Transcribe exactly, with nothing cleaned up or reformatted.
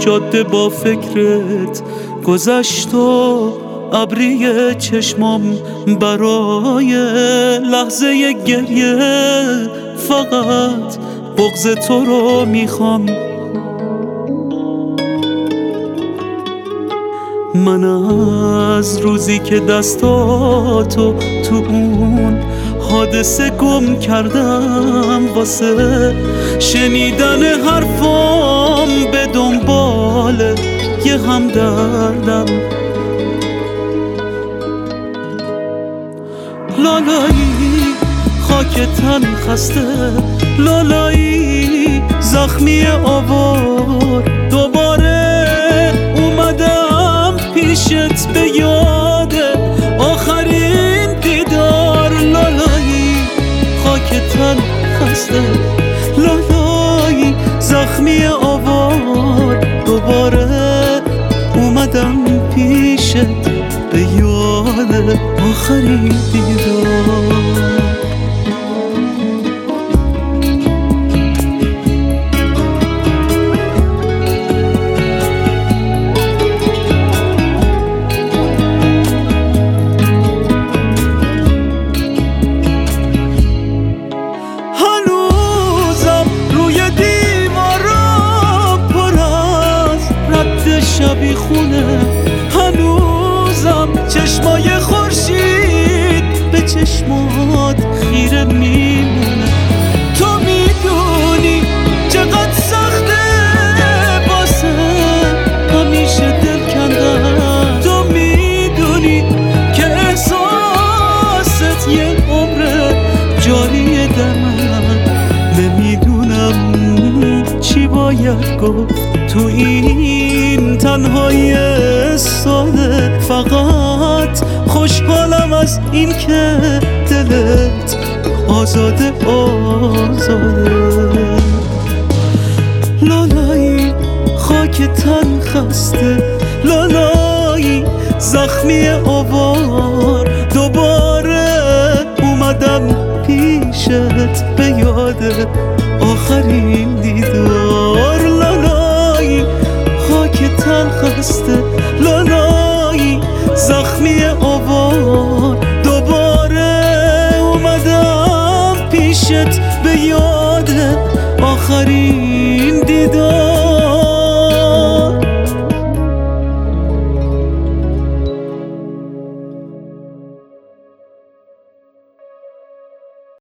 جاده با فکرت گذشت و ابری چشمام برای لحظه گریه فقط بغض تو رو میخوام. من از روزی که دستاتو تو اون حادثه گم کردم واسه شنیدن حرفام به دنبال یه همدردم. لالایی خاک تن خسته، لالایی زخمی آوار، دوباره اومدم پیشت به یاد آخرین دیدار. لالایی خاک تن خسته، لالایی زخمی آوار، دوباره اومدم پیشت به یاد آخرین دیدار. شبی خونه هنوزم چشمای خورشید به چشمات خیره میمونه. تو میدونی چقدر سخته واسه همیشه دل کندن، تو میدونی که احساست یه عمره جاریه در من. نمیدونم چی باید گفت تو این تنهایی ساده، فقط خوشحالم از این که دلت آزاده آزاده. لالایی خاک تن خسته، لالایی زخمی آوار، دوباره اومدم پیشت به یاد آخرین دیدار. لالایی خاک تن خسته، لالایی زخمی آوار، دوباره اومدم پیشت به یاد آخرین